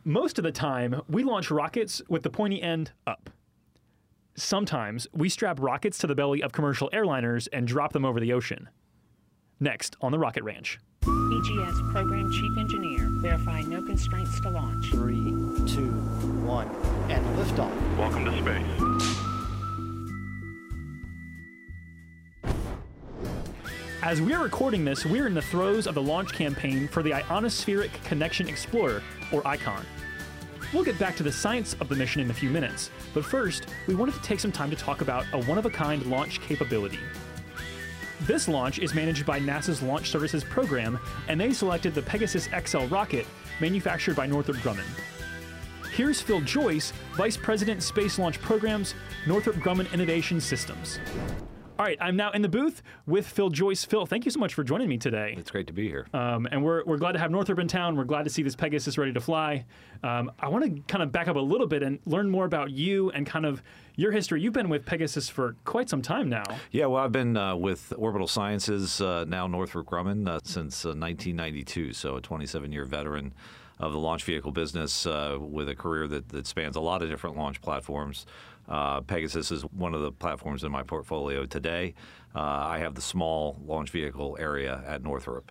Most of the time, we launch rockets with the pointy end up. Sometimes, we strap rockets to the belly of commercial airliners and drop them over the ocean. Next on the Rocket Ranch. EGS Program Chief Engineer, verifying no constraints to launch. 3, 2, 1, and liftoff. Welcome to space. As we are recording this, we're in the throes of the launch campaign for the Ionospheric Connection Explorer, or ICON. We'll get back to the science of the mission in a few minutes, but first, we wanted to take some time to talk about a one-of-a-kind launch capability. This launch is managed by NASA's Launch Services Program, and they selected the Pegasus XL rocket, manufactured by Northrop Grumman. Here's Phil Joyce, Vice President, Space Launch Programs, Northrop Grumman Innovation Systems. All right, I'm now in the booth with Phil Joyce. Phil, thank you so much for joining me today. It's great to be here. And we're glad to have Northrop in town. We're glad to see this Pegasus ready to fly. I want to kind of back up a little bit and learn more about you and kind of your history. You've been with Pegasus for quite some time now. Yeah, well, I've been with Orbital Sciences, now Northrop Grumman, since 1992, so a 27-year veteran of the launch vehicle business with a career that spans a lot of different launch platforms. Pegasus is one of the platforms in my portfolio today. I have the small launch vehicle area at Northrop.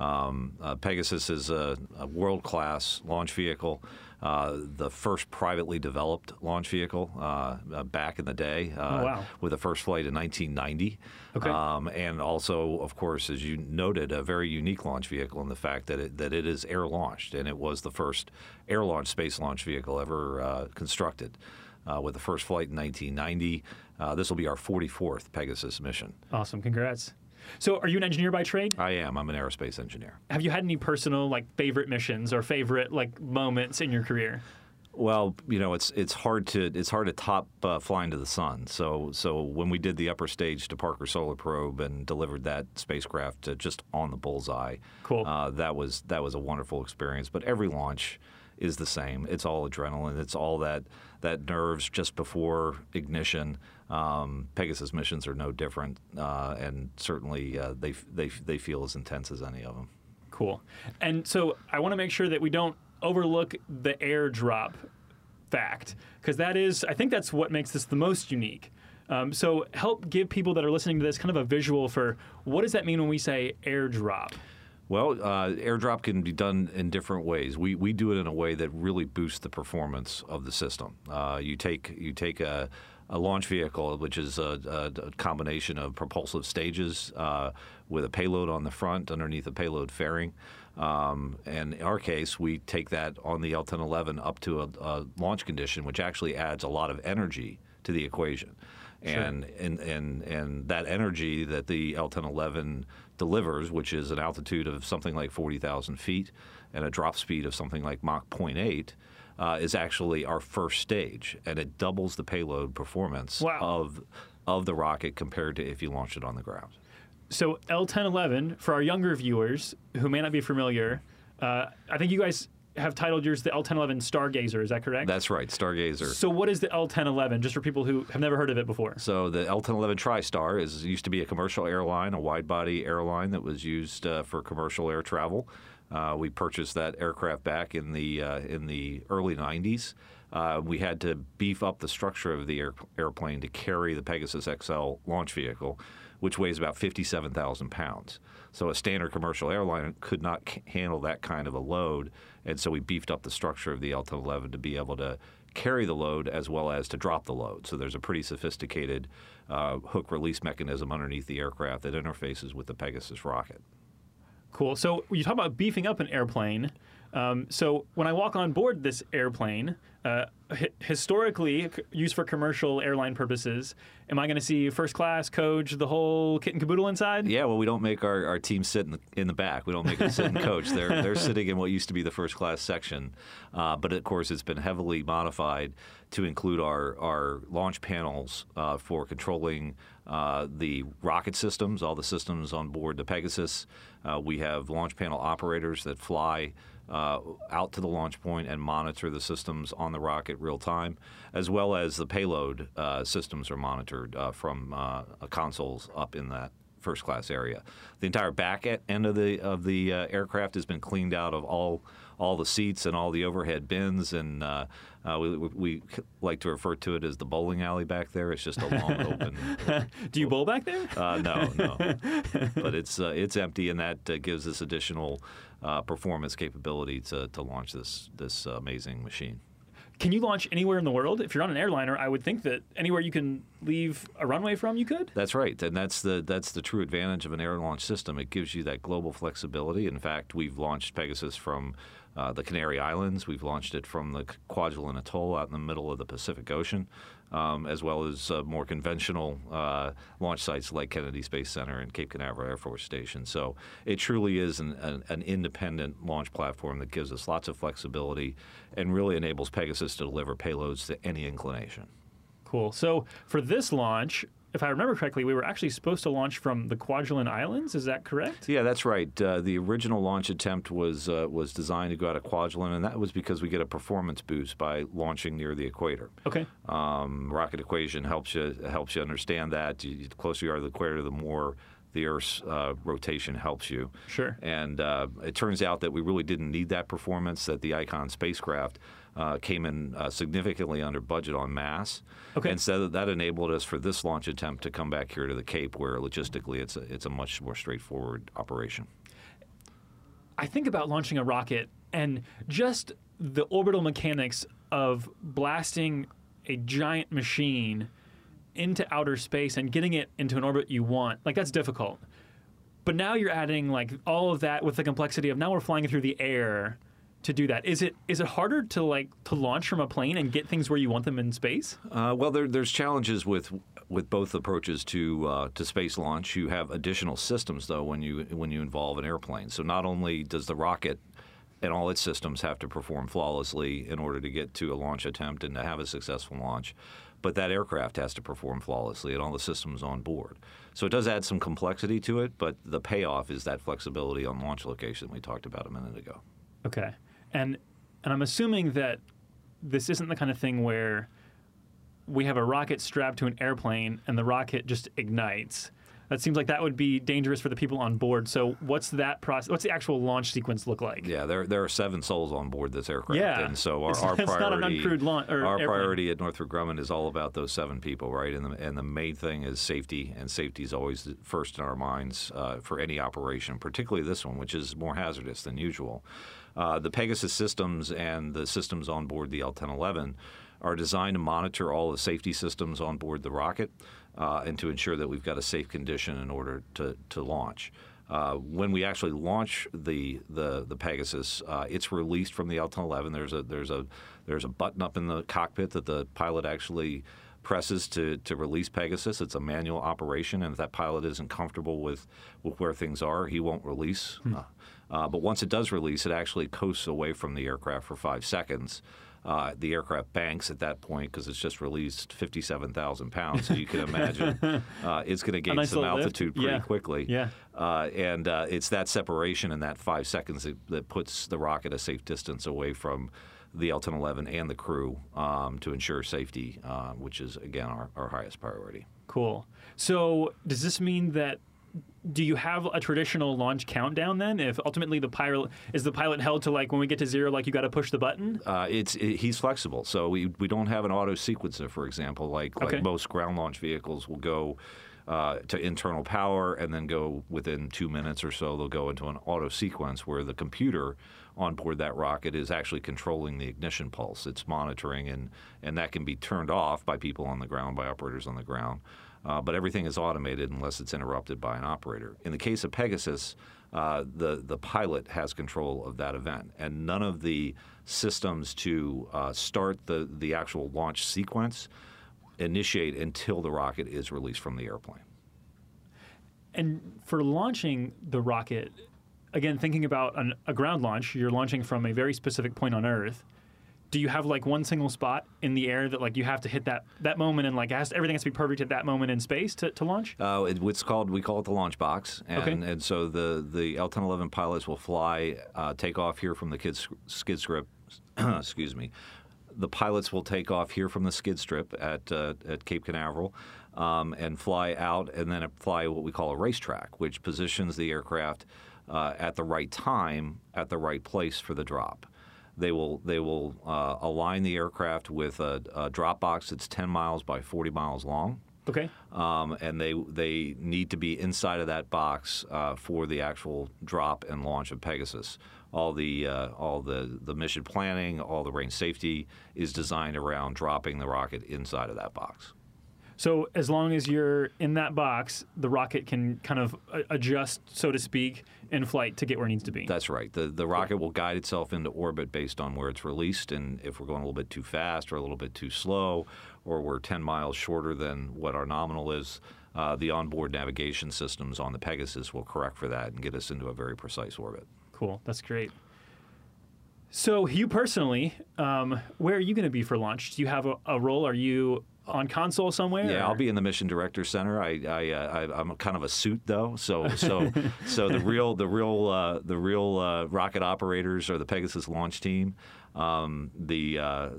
Pegasus is a world-class launch vehicle, the first privately developed launch vehicle back in the day, with the first flight in 1990. Okay. And also, of course, as you noted, a very unique launch vehicle in the fact that it is air-launched, and it was the first air-launched space launch vehicle ever constructed. With the first flight in 1990. This will be our 44th Pegasus mission. Awesome. Congrats. So are you an engineer by trade? I am. I'm an aerospace engineer. Have you had any personal favorite missions or favorite moments in your career? Well, it's hard to top flying to the sun. So when we did the upper stage to Parker Solar Probe and delivered that spacecraft just on the bullseye, cool. That was a wonderful experience. But every launch is the same. It's all adrenaline. It's all that nerves just before ignition. Pegasus missions are no different, and certainly they feel as intense as any of them. Cool. And so I want to make sure that we don't overlook the airdrop fact, because I think that's what makes this the most unique. So help give people that are listening to this kind of a visual for what does that mean when we say airdrop? Well, airdrop can be done in different ways. We do it in a way that really boosts the performance of the system. You take a launch vehicle, which is a combination of propulsive stages with a payload on the front underneath a payload fairing. And in our case, we take that on the L-1011 up to a launch condition, which actually adds a lot of energy to the equation. Sure. And that energy that the L-1011 delivers, which is an altitude of something like 40,000 feet and a drop speed of something like Mach 0.8, is actually our first stage, and it doubles the payload performance of the rocket compared to if you launched it on the ground. So L-1011, for our younger viewers who may not be familiar, I think you guys have titled yours the L-1011 Stargazer, is that correct? That's right, Stargazer. So what is the L-1011, just for people who have never heard of it before? So the L-1011 TriStar used to be a commercial airline, a wide-body airline that was used for commercial air travel. We purchased that aircraft back in the early 90s. We had to beef up the structure of the airplane to carry the Pegasus XL launch vehicle, which weighs about 57,000 pounds. So a standard commercial airline could not handle that kind of a load, and so we beefed up the structure of the L-1011 to be able to carry the load as well as to drop the load. So there's a pretty sophisticated hook release mechanism underneath the aircraft that interfaces with the Pegasus rocket. Cool. So you talk about beefing up an airplane. So when I walk on board this airplane, historically used for commercial airline purposes, am I going to see first class, coach, the whole kit and caboodle inside? Yeah, well, we don't make our team sit in the back. We don't make them sit in coach. They're sitting in what used to be the first class section. But of course, it's been heavily modified to include our launch panels for controlling the rocket systems, all the systems on board the Pegasus. We have launch panel operators that fly out to the launch point and monitor the systems on the rocket real time, as well as the payload systems are monitored from consoles up in that first class area. The entire back end of the aircraft has been cleaned out of all all the seats and all the overhead bins, and we like to refer to it as the bowling alley back there. It's just a long open. Do you bowl back there? No, but it's empty, and that gives us additional performance capability to launch this amazing machine. Can you launch anywhere in the world? If you're on an airliner, I would think that anywhere you can leave a runway from, you could? That's right, and that's the true advantage of an air launch system. It gives you that global flexibility. In fact, we've launched Pegasus from the Canary Islands. We've launched it from the Kwajalein Atoll out in the middle of the Pacific Ocean, as well as more conventional launch sites like Kennedy Space Center and Cape Canaveral Air Force Station. So it truly is an independent launch platform that gives us lots of flexibility and really enables Pegasus to deliver payloads to any inclination. Cool. So for this launch, if I remember correctly, we were actually supposed to launch from the Kwajalein Islands. Is that correct? Yeah, that's right. The original launch attempt was designed to go out of Kwajalein, and that was because we get a performance boost by launching near the equator. Okay. Rocket equation helps you understand that. The closer you are to the equator, the more the Earth's rotation helps you. Sure. And it turns out that we really didn't need that performance, that the Icon spacecraft came in significantly under budget on mass. Okay. And so that enabled us for this launch attempt to come back here to the Cape, where logistically it's a much more straightforward operation. I think about launching a rocket and just the orbital mechanics of blasting a giant machine into outer space and getting it into an orbit you want. Like, that's difficult. But now you're adding like all of that with the complexity of now we're flying through the air to do that. Is it harder to launch from a plane and get things where you want them in space? Well, there's challenges with both approaches to space launch. You have additional systems though when you involve an airplane. So not only does the rocket and all its systems have to perform flawlessly in order to get to a launch attempt and to have a successful launch, but that aircraft has to perform flawlessly and all the systems on board. So it does add some complexity to it, but the payoff is that flexibility on launch location we talked about a minute ago. Okay. And I'm assuming that this isn't the kind of thing where we have a rocket strapped to an airplane and the rocket just ignites. That seems like that would be dangerous for the people on board. So what's that process? What's the actual launch sequence look like? Yeah, there are 7 souls on board this aircraft. Yeah. And so our it's priority, not an uncrewed our airplane. priority at Northrop Grumman is all about those 7 people, right? And the main thing is safety, and safety is always first in our minds for any operation, particularly this one, which is more hazardous than usual. The Pegasus systems and the systems on board the L-1011 are designed to monitor all the safety systems on board the rocket and to ensure that we've got a safe condition in order to launch. When we actually launch the Pegasus, it's released from the L-1011. There's a button up in the cockpit that the pilot actually presses to release Pegasus. It's a manual operation, and if that pilot isn't comfortable with where things are, he won't release. But once it does release, it actually coasts away from the aircraft for 5 seconds. The aircraft banks at that point because it's just released 57,000 pounds. So you can imagine it's going to gain some altitude pretty quickly. Yeah. And it's that separation in that 5 seconds that puts the rocket a safe distance away from the L-1011 and the crew to ensure safety, which is, again, our highest priority. Cool. So does this mean that do you have a traditional launch countdown then? If ultimately the pilot held to like when we get to 0, like you got to push the button? He's flexible, so we don't have an auto sequencer, for example, like most ground launch vehicles will go to internal power and then go within 2 minutes or so. They'll go into an auto sequence where the computer on board that rocket is actually controlling the ignition pulse. It's monitoring, and that can be turned off by people on the ground, by operators on the ground. But everything is automated unless it's interrupted by an operator. In the case of Pegasus, the pilot has control of that event, and none of the systems to start the actual launch sequence initiate until the rocket is released from the airplane. And for launching the rocket, again, thinking about a ground launch, you're launching from a very specific point on Earth. Do you have like one single spot in the air that like you have to hit that moment and like everything has to be perfect at that moment in space to launch? We call it the launch box, and so the L-1011 pilots will fly, take off here from the skid strip. Excuse me. The pilots will take off here from the skid strip at Cape Canaveral and fly out, and then fly what we call a racetrack, which positions the aircraft at the right time, at the right place for the drop. They will align the aircraft with a drop box that's 10 miles by 40 miles long. Okay. And they need to be inside of that box for the actual drop and launch of Pegasus. All the mission planning, all the range safety is designed around dropping the rocket inside of that box. So as long as you're in that box, the rocket can kind of adjust, so to speak, in flight to get where it needs to be. That's right. The rocket will guide itself into orbit based on where it's released, and if we're going a little bit too fast or a little bit too slow, or we're 10 miles shorter than what our nominal is, the onboard navigation systems on the Pegasus will correct for that and get us into a very precise orbit. Cool. That's great. So you personally, where are you going to be for launch? Do you have a role? Are you on console somewhere? Yeah, or? I'll be in the Mission Director Center. I'm kind of a suit though, so the real rocket operators are the Pegasus launch team. The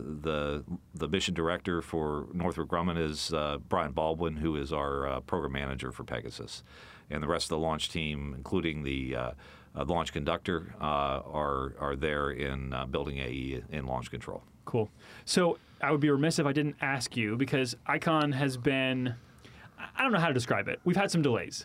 mission director for Northrop Grumman is Brian Baldwin, who is our program manager for Pegasus, and the rest of the launch team, including the launch conductor, are there in Building AE in launch control. Cool. So I would be remiss if I didn't ask you, because Icon has been, I don't know how to describe it. We've had some delays.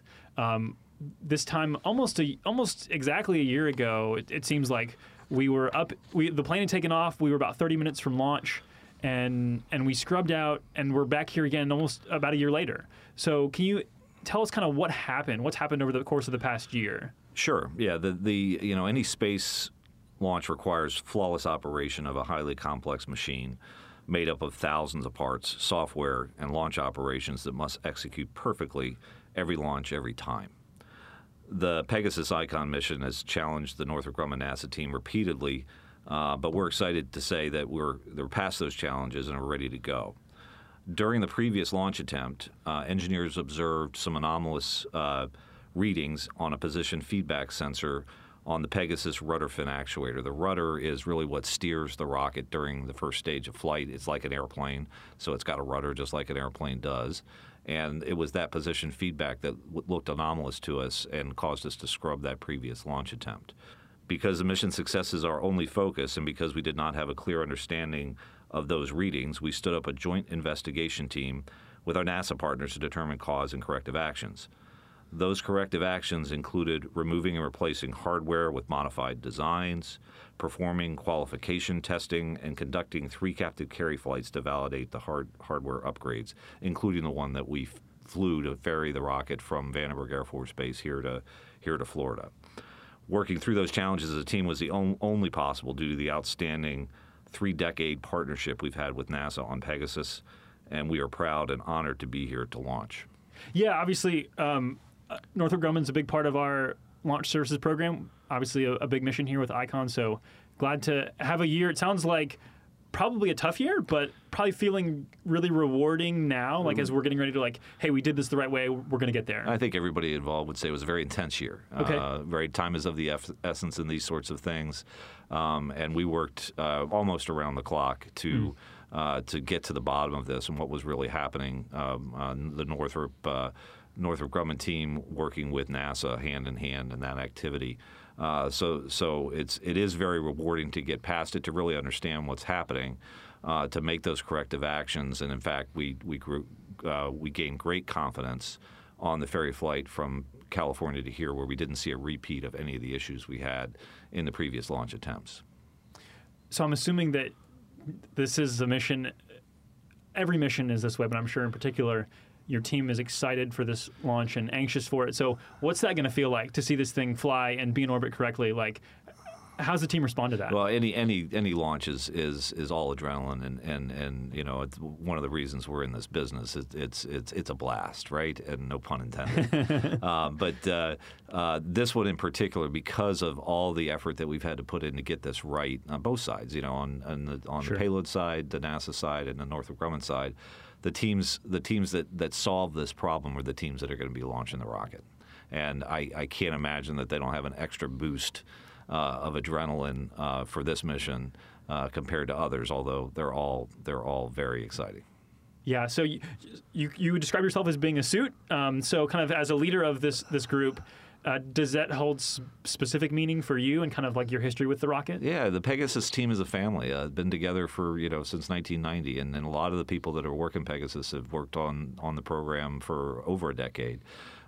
This time, almost exactly a year ago, it seems like we were up. The plane had taken off. We were about 30 minutes from launch, and we scrubbed out, and we're back here again almost about a year later. So can you tell us kind of what happened? What's happened over the course of the past year? Sure. Yeah. Any space launch requires flawless operation of a highly complex machine made up of thousands of parts, software, and launch operations that must execute perfectly every launch, every time. The Pegasus Icon mission has challenged the Northrop Grumman NASA team repeatedly, but we're excited to say that we're past those challenges and are ready to go. During the previous launch attempt, engineers observed some anomalous readings on a position feedback sensor on the Pegasus rudder fin actuator. The rudder is really what steers the rocket during the first stage of flight. It's like an airplane, so it's got a rudder just like an airplane does. And it was that position feedback that looked anomalous to us and caused us to scrub that previous launch attempt. Because the mission success is our only focus, and because we did not have a clear understanding of those readings, we stood up a joint investigation team with our NASA partners to determine cause and corrective actions. Those corrective actions included removing and replacing hardware with modified designs, performing qualification testing, and conducting 3 captive carry flights to validate the hardware upgrades, including the one that we flew to ferry the rocket from Vandenberg Air Force Base here to Florida. Working through those challenges as a team was the only possible due to the outstanding 3-decade partnership we've had with NASA on Pegasus, and we are proud and honored to be here to launch. Yeah, obviously, Northrop Grumman's a big part of our launch services program. Obviously, a big mission here with Icon. So glad to have a year. It sounds like probably a tough year, but probably feeling really rewarding now. Like as we're getting ready to hey, we did this the right way. We're going to get there. I think everybody involved would say it was a very intense year. Okay. Time is of the essence in these sorts of things, and we worked almost around the clock to get to the bottom of this and what was really happening. The Northrop Grumman team working with NASA hand in hand in that activity. So it is very rewarding to get past it, to really understand what's happening, to make those corrective actions, and in fact we gained great confidence on the ferry flight from California to here, where we didn't see a repeat of any of the issues we had in the previous launch attempts. So I'm assuming that this is a mission. Every mission is this way, but I'm sure in particular your team is excited for this launch and anxious for it. So what's that going to feel like to see this thing fly and be in orbit correctly? How's the team respond to that? Well, any launch is all adrenaline, and it's one of the reasons we're in this business. It's a blast, right? And no pun intended. But this one in particular, because of all the effort that we've had to put in to get this right on both sides, on Sure. the payload side, the NASA side, and the Northrop Grumman side, the teams that solve this problem are the teams that are going to be launching the rocket, and I can't imagine that they don't have an extra boost of adrenaline for this mission compared to others, although they're all very exciting. Yeah, so you describe yourself as being a suit. So kind of as a leader of this group, Does that hold specific meaning for you and kind of like your history with the rocket? Yeah, the Pegasus team is a family. Been together for since 1990, and a lot of the people that are working Pegasus have worked on the program for over a decade.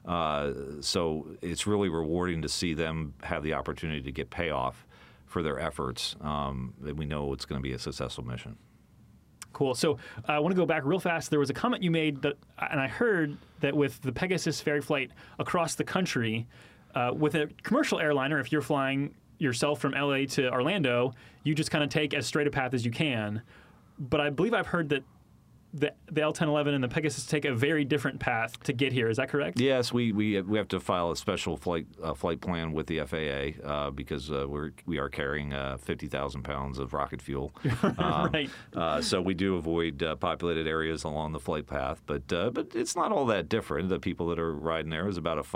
So it's really rewarding to see them have the opportunity to get payoff for their efforts. And we know it's going to be a successful mission. Cool. So I want to go back real fast. There was a comment you made, and I heard that with the Pegasus ferry flight across the country, with a commercial airliner, if you're flying yourself from LA to Orlando, you just kind of take as straight a path as you can. But I believe I've heard that the L-1011 and the Pegasus take a very different path to get here. Is that correct? Yes, we have to file a special flight plan with the FAA because we are carrying 50,000 pounds of rocket fuel. Right. So we do avoid populated areas along the flight path, but it's not all that different. The people that are riding there is about a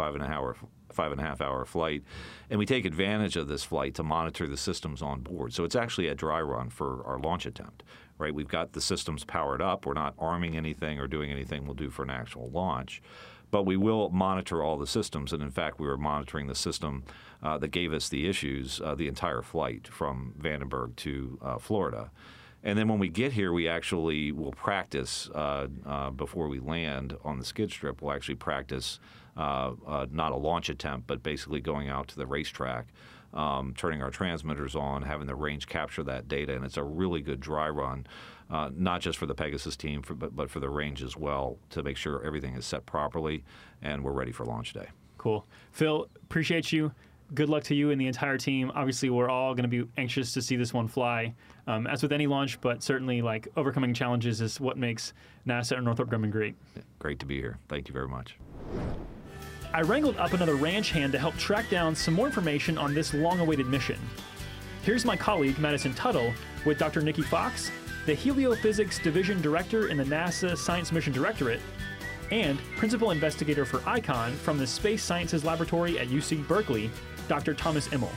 5.5 hour flight, and we take advantage of this flight to monitor the systems on board. So it's actually a dry run for our launch attempt. Right, we've got the systems powered up. We're not arming anything or doing anything we'll do for an actual launch. But we will monitor all the systems. And in fact, we were monitoring the system that gave us the issues the entire flight from Vandenberg to Florida. And then when we get here, we actually will practice before we land on the skid strip. We'll actually practice not a launch attempt, but basically going out to the racetrack, turning our transmitters on, having the range capture that data, and it's a really good dry run, not just for the Pegasus team, but for the range as well, to make sure everything is set properly and we're ready for launch day. Cool. Phil, appreciate you. Good luck to you and the entire team. Obviously, we're all going to be anxious to see this one fly, as with any launch, but certainly like overcoming challenges is what makes NASA and Northrop Grumman great. Great to be here. Thank you very much. I wrangled up another ranch hand to help track down some more information on this long-awaited mission. Here's my colleague, Madison Tuttle, with Dr. Nikki Fox, the Heliophysics Division Director in the NASA Science Mission Directorate, and Principal Investigator for ICON from the Space Sciences Laboratory at UC Berkeley, Dr. Thomas Immel.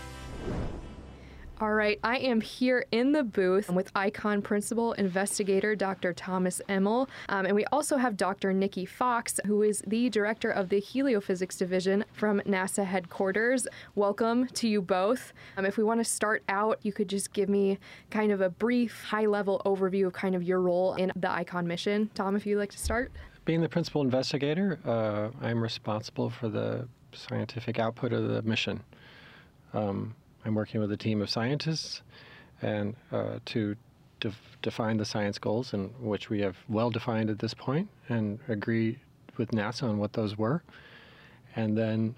All right, I am here in the booth with ICON Principal Investigator Dr. Thomas Immel, and we also have Dr. Nikki Fox, who is the Director of the Heliophysics Division from NASA headquarters. Welcome to you both. If we want to start out, you could just give me kind of a brief, high-level overview of kind of your role in the ICON mission. Tom, if you'd like to start. Being the Principal Investigator, I'm responsible for the scientific output of the mission. I'm working with a team of scientists and to define the science goals, in which we have well defined at this point, and agree with NASA on what those were. And then,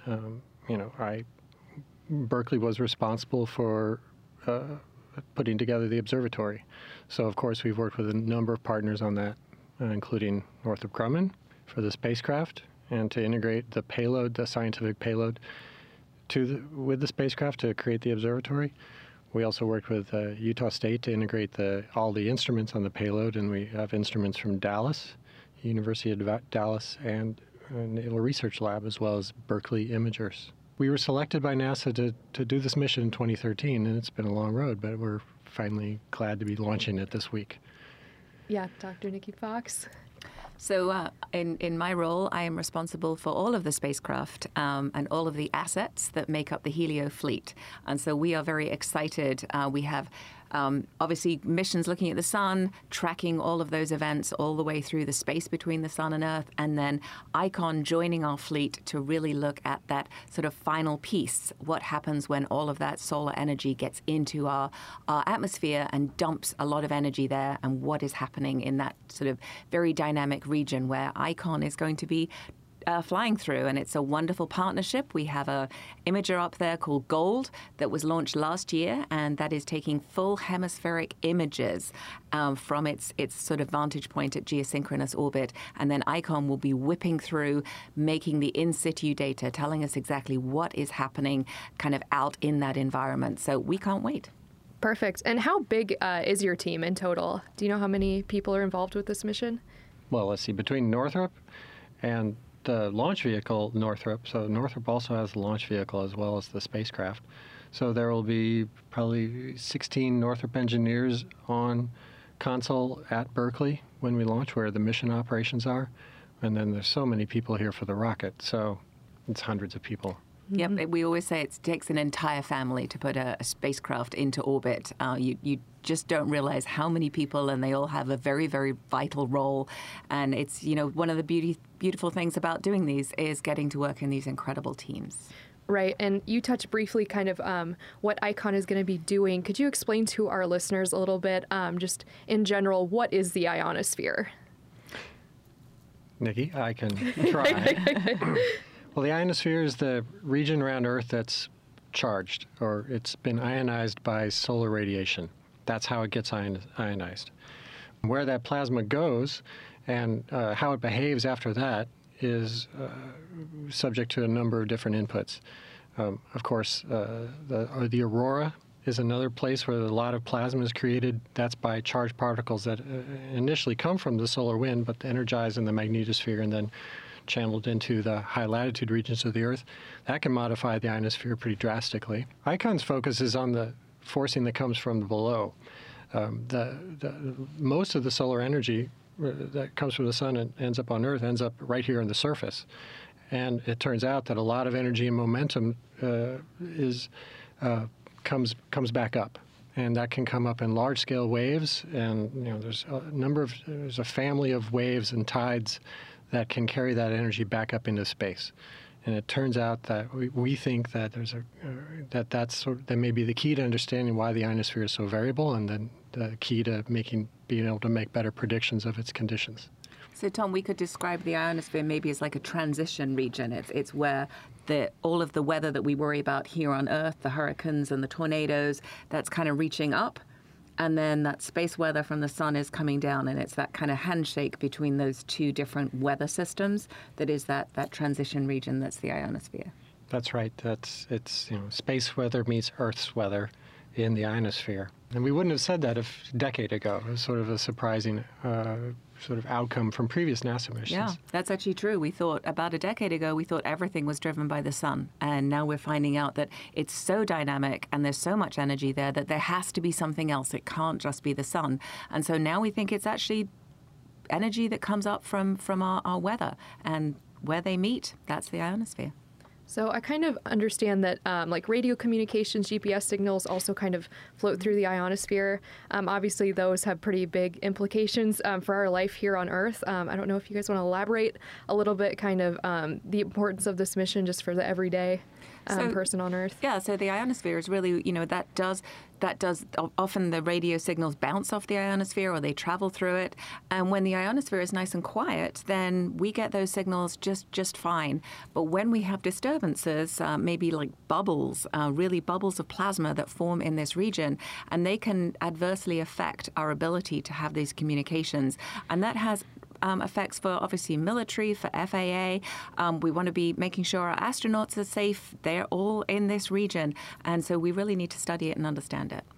Berkeley was responsible for putting together the observatory. So, of course, we've worked with a number of partners on that, including Northrop Grumman for the spacecraft, and to integrate the payload, the scientific payload, with the spacecraft to create the observatory. We also worked with Utah State to integrate all the instruments on the payload, and we have instruments from Dallas, University of Dallas, and Naval Research Lab, as well as Berkeley Imagers. We were selected by NASA to do this mission in 2013, and it's been a long road, but we're finally glad to be launching it this week. Yeah, Dr. Nikki Fox. So in my role, I am responsible for all of the spacecraft and all of the assets that make up the Helio fleet. And so we are very excited. We have obviously missions looking at the sun, tracking all of those events all the way through the space between the sun and Earth, and then ICON joining our fleet to really look at that sort of final piece, what happens when all of that solar energy gets into our atmosphere and dumps a lot of energy there, and what is happening in that sort of very dynamic region where ICON is going to be flying through. And it's a wonderful partnership. We have a imager up there called GOLD that was launched last year, and that is taking full hemispheric images from its sort of vantage point at geosynchronous orbit. And then ICON will be whipping through, making the in situ data, telling us exactly what is happening kind of out in that environment. So we can't wait. Perfect. And how big is your team in total? Do you know how many people are involved with this mission? Well, let's see, between Northrop and the launch vehicle, Northrop, so Northrop also has the launch vehicle as well as the spacecraft. So there will be probably 16 Northrop engineers on console at Berkeley when we launch, where the mission operations are. And then there's so many people here for the rocket, so it's hundreds of people. Yep, we always say it takes an entire family to put a spacecraft into orbit. You just don't realize how many people, and they all have a very, very vital role. And it's, one of the beautiful things about doing these is getting to work in these incredible teams. Right, and you touched briefly kind of what ICON is going to be doing. Could you explain to our listeners a little bit, just in general, what is the ionosphere? Nikki, I can try. Well, the ionosphere is the region around Earth that's charged, or it's been ionized by solar radiation. That's how it gets ionized. Where that plasma goes and how it behaves after that is subject to a number of different inputs. Of course, the aurora is another place where a lot of plasma is created. That's by charged particles that initially come from the solar wind, but energize in the magnetosphere and then channeled into the high latitude regions of the Earth. That can modify the ionosphere pretty drastically. ICON's focus is on the forcing that comes from below. Most of the solar energy that comes from the sun and ends up on Earth ends up right here on the surface. And it turns out that a lot of energy and momentum comes back up. And that can come up in large-scale waves. And there's a family of waves and tides that can carry that energy back up into space. And it turns out that we think that that may be the key to understanding why the ionosphere is so variable, and then the key to being able to make better predictions of its conditions. So, Tom, we could describe the ionosphere maybe as like a transition region. It's where all of the weather that we worry about here on Earth, the hurricanes and the tornadoes, that's kind of reaching up. And then that space weather from the sun is coming down, and it's that kind of handshake between those two different weather systems that is that transition region that's the ionosphere. That's right. It's space weather meets Earth's weather in the ionosphere. And we wouldn't have said that a decade ago. It was sort of a surprising sort of outcome from previous NASA missions. Yeah, that's actually true. We thought about a decade ago, we thought everything was driven by the sun. And now we're finding out that it's so dynamic and there's so much energy there that there has to be something else. It can't just be the sun. And so now we think it's actually energy that comes up from our weather. And where they meet, that's the ionosphere. So I kind of understand that like radio communications, GPS signals also kind of float through the ionosphere. Obviously, those have pretty big implications for our life here on Earth. I don't know if you guys want to elaborate a little bit kind of the importance of this mission just for the everyday person on Earth. Yeah, so the ionosphere is really, that does often the radio signals bounce off the ionosphere or they travel through it. And when the ionosphere is nice and quiet, then we get those signals just fine. But when we have disturbances, maybe like bubbles, really bubbles of plasma that form in this region, and they can adversely affect our ability to have these communications. And that has effects for obviously military, for FAA. We want to be making sure our astronauts are safe. They're all in this region. And so we really need to study it and understand it.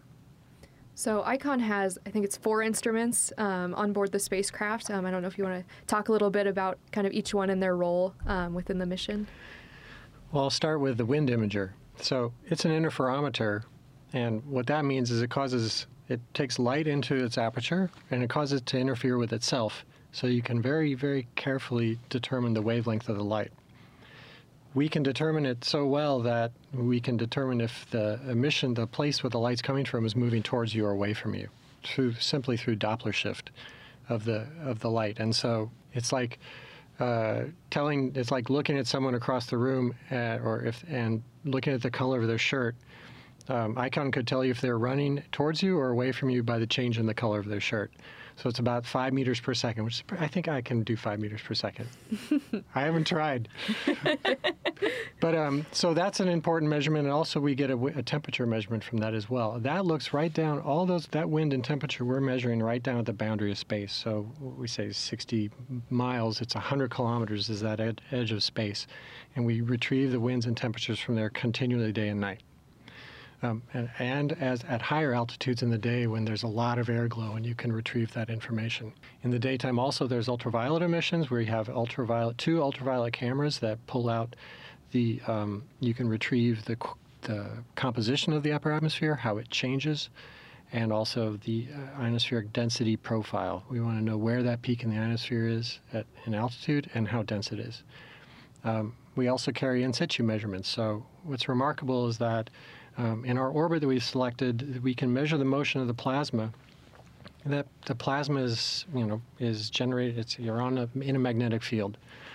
So ICON has, I think it's 4 instruments on board the spacecraft. I don't know if you want to talk a little bit about kind of each one and their role within the mission. Well, I'll start with the wind imager. So it's an interferometer, and what that means is it takes light into its aperture, and it causes it to interfere with itself. So you can very, very carefully determine the wavelength of the light. We can determine it so well that we can determine if the emission, the place where the light's coming from, is moving towards you or away from you, simply through Doppler shift of the light. And so it's like it's like looking at someone across the room, and looking at the color of their shirt. ICON could tell you if they're running towards you or away from you by the change in the color of their shirt. So it's about 5 meters per second, which I think I can do 5 meters per second. I haven't tried. But so that's an important measurement, and also we get a temperature measurement from that as well. That looks right down, that wind and temperature we're measuring right down at the boundary of space. So we say 60 miles, it's 100 kilometers is that edge of space. And we retrieve the winds and temperatures from there continually day and night. And as at higher altitudes in the day when there's a lot of air glow, and you can retrieve that information. In the daytime also there's ultraviolet emissions where you have two ultraviolet cameras that pull out you can retrieve the composition of the upper atmosphere, how it changes, and also the ionospheric density profile. We want to know where that peak in the ionosphere is in altitude and how dense it is. we also carry in situ measurements. So what's remarkable is that in our orbit that we've selected, we can measure the motion of the plasma. That the plasma is, is generated. You're in a magnetic field.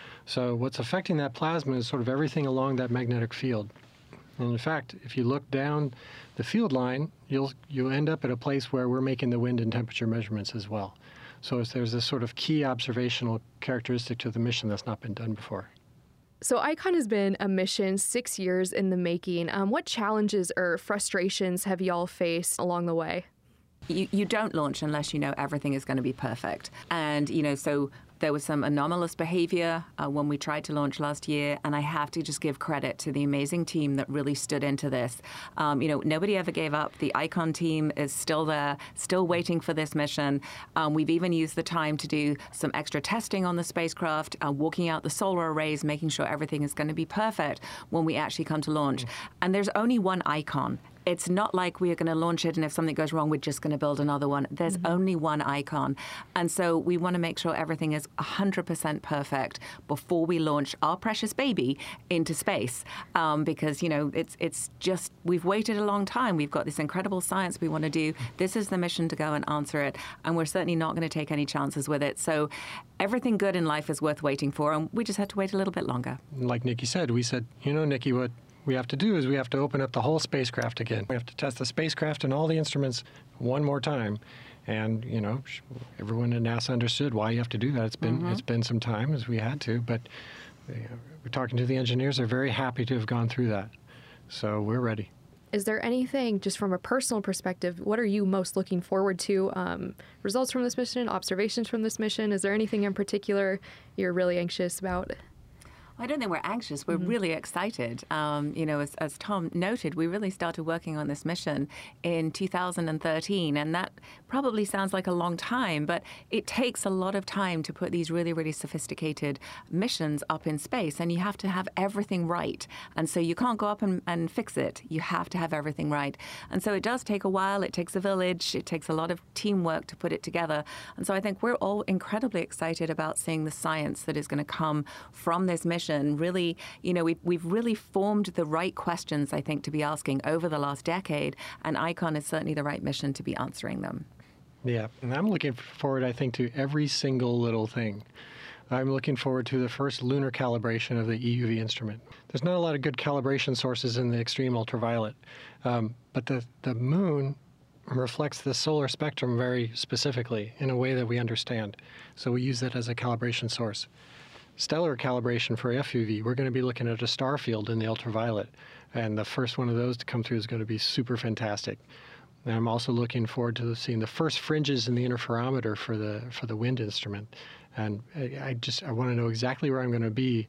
So what's affecting that plasma is sort of everything along that magnetic field. And in fact, if you look down the field line, you'll end up at a place where we're making the wind and temperature measurements as well. So there's this sort of key observational characteristic to the mission that's not been done before. So ICON has been a mission 6 years in the making. What challenges or frustrations have y'all faced along the way? You don't launch unless you know everything is going to be perfect. And, so there was some anomalous behavior when we tried to launch last year, and I have to just give credit to the amazing team that really stood into this. Nobody ever gave up. The ICON team is still there, still waiting for this mission. We've even used the time to do some extra testing on the spacecraft, walking out the solar arrays, making sure everything is going to be perfect when we actually come to launch. And there's only one ICON. It's not like we are going to launch it and if something goes wrong, we're just going to build another one. There's only one ICON. And so we want to make sure everything is 100% perfect before we launch our precious baby into space. Because, it's just, we've waited a long time. We've got this incredible science we want to do. This is the mission to go and answer it. And we're certainly not going to take any chances with it. So everything good in life is worth waiting for. And we just had to wait a little bit longer. Like Nikki said, we said, Nikki, what we have to do is we have to open up the whole spacecraft again. We have to test the spacecraft and all the instruments one more time. And, everyone at NASA understood why you have to do that. It's been some time as we had to, but we're talking to the engineers. They're very happy to have gone through that. So we're ready. Is there anything, just from a personal perspective, what are you most looking forward to? Results from this mission, observations from this mission? Is there anything in particular you're really anxious about? I don't think we're anxious. We're really excited. As Tom noted, we really started working on this mission in 2013, and that probably sounds like a long time, but it takes a lot of time to put these really, really sophisticated missions up in space, and you have to have everything right. And so you can't go up and fix it. You have to have everything right. And so it does take a while. It takes a village. It takes a lot of teamwork to put it together. And so I think we're all incredibly excited about seeing the science that is going to come from this mission. Really, we've really formed the right questions, I think, to be asking over the last decade, and ICON is certainly the right mission to be answering them. Yeah, and I'm looking forward, I think, to every single little thing. I'm looking forward to the first lunar calibration of the EUV instrument. There's not a lot of good calibration sources in the extreme ultraviolet, but the moon reflects the solar spectrum very specifically in a way that we understand. So we use that as a calibration source. Stellar calibration for FUV, we're going to be looking at a star field in the ultraviolet, and the first one of those to come through is going to be super fantastic. And I'm also looking forward to seeing the first fringes in the interferometer for the wind instrument. And I want to know exactly where I'm going to be.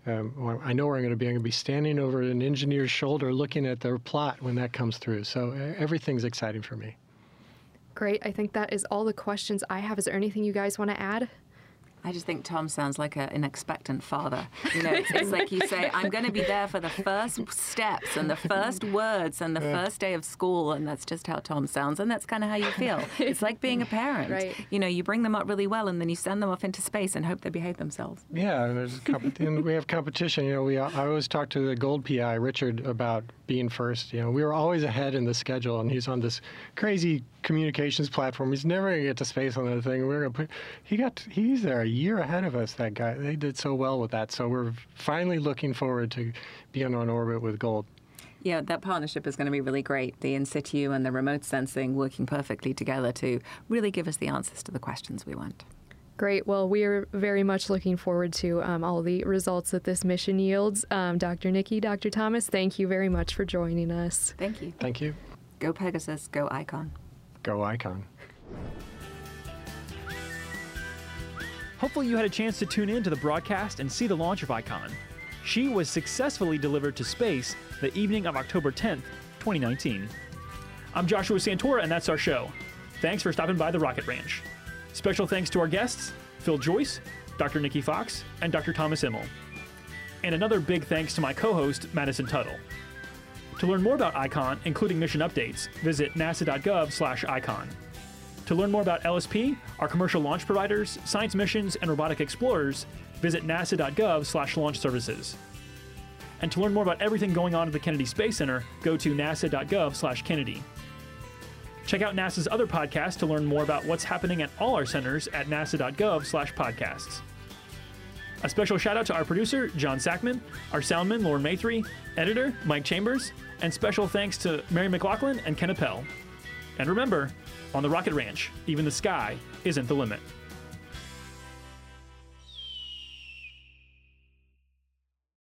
I know where I'm going to be. I'm going to be standing over an engineer's shoulder looking at their plot when that comes through. So everything's exciting for me. Great. I think that is all the questions I have. Is there anything you guys want to add? I just think Tom sounds like an expectant father. It's like you say, I'm going to be there for the first steps and the first words and the first day of school, and that's just how Tom sounds, and that's kind of how you feel. It's like being a parent. Right. You bring them up really well, and then you send them off into space and hope they behave themselves. Yeah, and we have competition. I always talk to the Gold PI, Richard, about being first. We were always ahead in the schedule, and he's on this crazy communications platform. He's never going to get to space on that thing. He's there a year ahead of us, that guy. They did so well with that. So we're finally looking forward to being on orbit with Gold. Yeah, that partnership is going to be really great. The in situ and the remote sensing working perfectly together to really give us the answers to the questions we want. Great. Well, we are very much looking forward to all the results that this mission yields. Dr. Nikki, Dr. Thomas, thank you very much for joining us. Thank you. Thank you. Go Pegasus, go ICON. Go ICON. Hopefully you had a chance to tune in to the broadcast and see the launch of ICON. She was successfully delivered to space the evening of October 10th, 2019. I'm Joshua Santora, and that's our show. Thanks for stopping by the Rocket Ranch. Special thanks to our guests, Phil Joyce, Dr. Nikki Fox, and Dr. Thomas Immel. And another big thanks to my co-host, Madison Tuttle. To learn more about ICON, including mission updates, visit nasa.gov/ICON. To learn more about LSP, our commercial launch providers, science missions, and robotic explorers, visit nasa.gov/launch services. And to learn more about everything going on at the Kennedy Space Center, go to nasa.gov/Kennedy. Check out NASA's other podcasts to learn more about what's happening at all our centers at nasa.gov/podcasts. A special shout out to our producer, John Sackman, our soundman, Lauren Maythree, editor, Mike Chambers, and special thanks to Mary McLaughlin and Ken Appel. And remember, on the Rocket Ranch, even the sky isn't the limit.